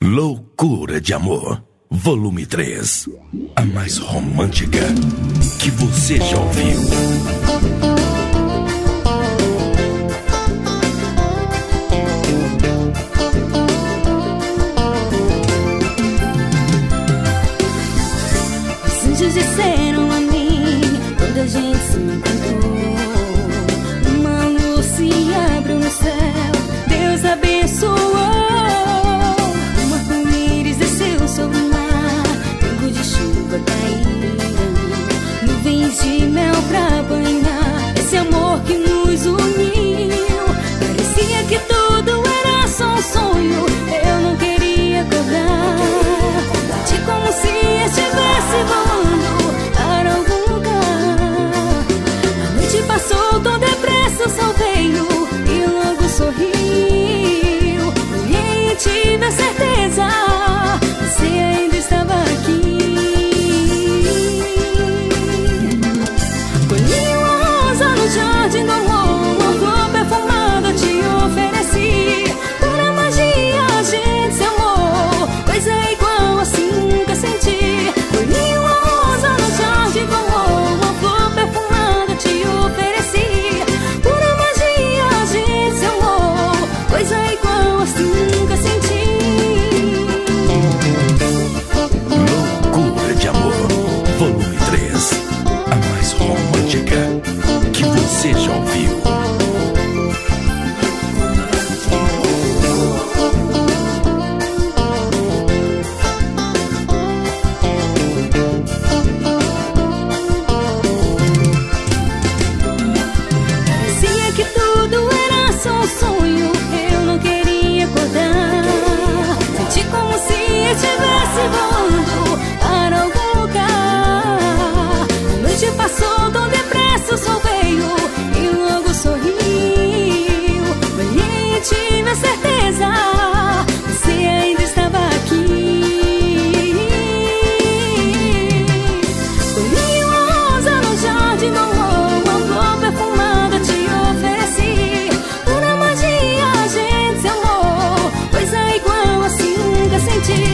Loucura de Amor, volume 3. A mais romântica que você já ouviu. Os anjos disseram a mim, quando a gente se encontrou, uma luz se abriu no céu, Deus abençoou. Um arco-íris desceu sobre o mar, pingos de chuva caíram, nuvens de mel pra banhar esse amor que nos uniu. Parecia que tudo era só um sonho, eu não queria acordar. Senti como se estivesse voando para algum lugar. A noite passou tão depressa, o sol veio e logo sorriu. Olhei e tive a certeza, você ainda estava aqui. Colhi uma rosa no jardim do amor, uma flor perfumada te ofereci. Pura magia, a gente se amou, coisa igual assim nunca senti. Colhi uma rosa no jardim do amor, uma flor perfumada te ofereci. Pura magia, a gente se amou, coisa igual assim nunca senti. Loucura de Amor, volume 3. A mais romântica que você já ouviu. Parecia que tudo era só um sonho, eu não queria acordar. Senti como se estivesse voando para algum lugar. A noite passou tão depressa, o sol veio e logo sorriu. Olhei e tive a certeza, você ainda estava aqui. Colhi uma rosa no jardim do amor, uma flor perfumada te ofereci. Pura magia, a gente se amou, coisa igual assim nunca senti.